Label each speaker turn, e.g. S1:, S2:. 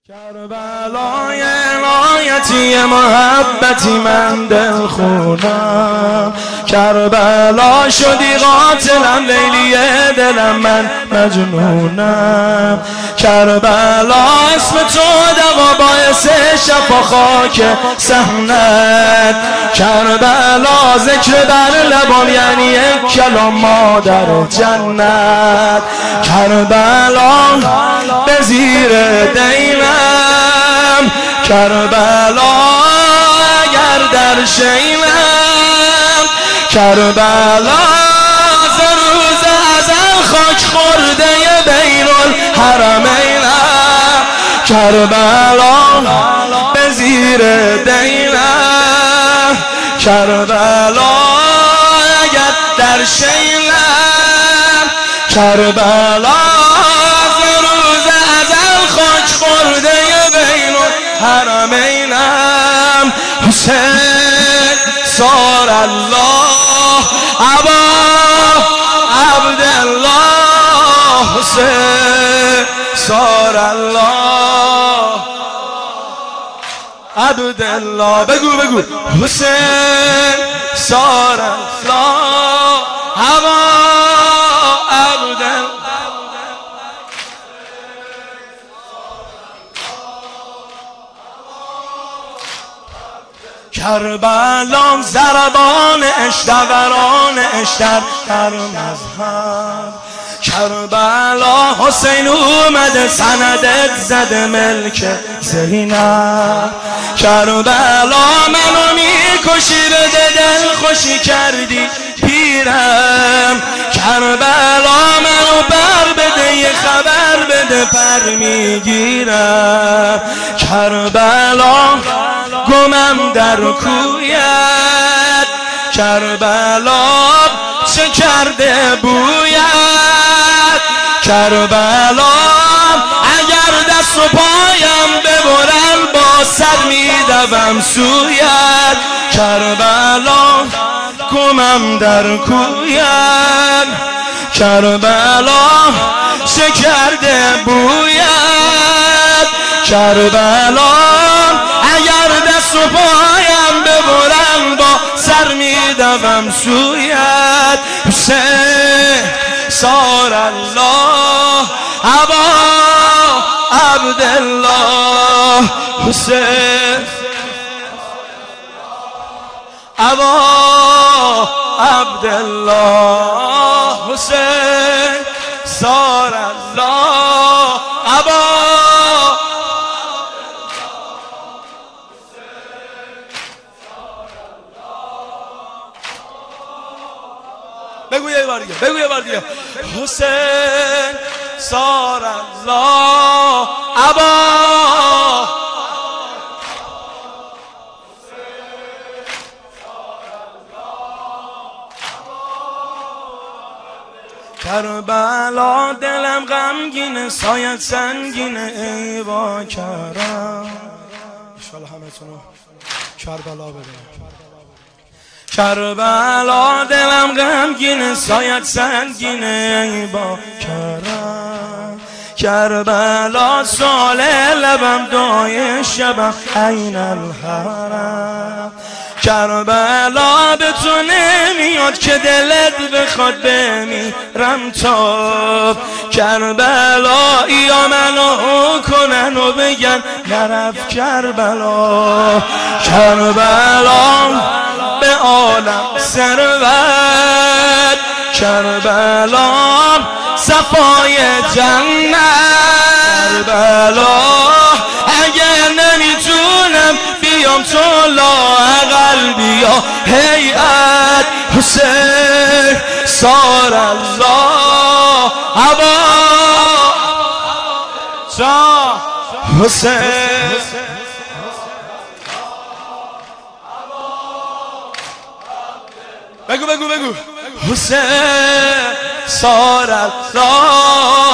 S1: کربلای عنایتی محبتی من دل خونم، کربلا شدی قاتلم لیلی دلم من مجنونم. کربلا اسم تو دوا باعث شفا خاک صحنت، کربلا ذکر بر لبان یعنی یک کلام مادر جنت. کربلا به زیر دینم، کربلا اگر در شینم، کربلا ز روز ازل خاک خورده بین الحرمینم. کربلا به زیر دینم، کربلا اگر در شینم، کربلا حرمینم. حسین صار الله ابا عبدالله، حسین صار الله عبدالله. بگو حسین صار الله ابا عبدالله. کربلا ضربان اشتوران اشتر هر مذهب، کربلا حسین اومده سندت زده ملک زینب. کربلا منو میکشی بده دل خوشی کردی پیرم، کربلا منو بر بده یه خبر بده پر میگیرم. کربلا گمم در کویت، کربلا چه کرده بویت. کربلا اگر دست و پایم ببرن با سر میدوم سویت. کربلا گمم در کویت، کربلا چه کرده بویت. کربلا اگر دست و پایم ببرم با سر میدوم سویت. حسین صار الله ابا عبدالله، حسین ابا عبدالله، حسین صار الله ابا. بگو یه بار دیگه حسین صار الله ابا. کربلا دلم غمگینه سایت سنگینه ای با کرم. انشالله همتونو کربلا ببینم. کربلا دلم غمگینه سایت سنگینه ای با کرم. کربلا سال لبم دعای شبم عین الحرم. کربلا به تو نمیاد که دلت بخواد بمیرم تا. کربلا یا منو کنن و بگن نرفت کربلا. کربلا به عالم ثروت، کربلا صفای جنت. کربلا اگر نمیتونم بیام تو لااقل بیا هیئت. حسین صار الله ابا حسین بگو حسین صار الله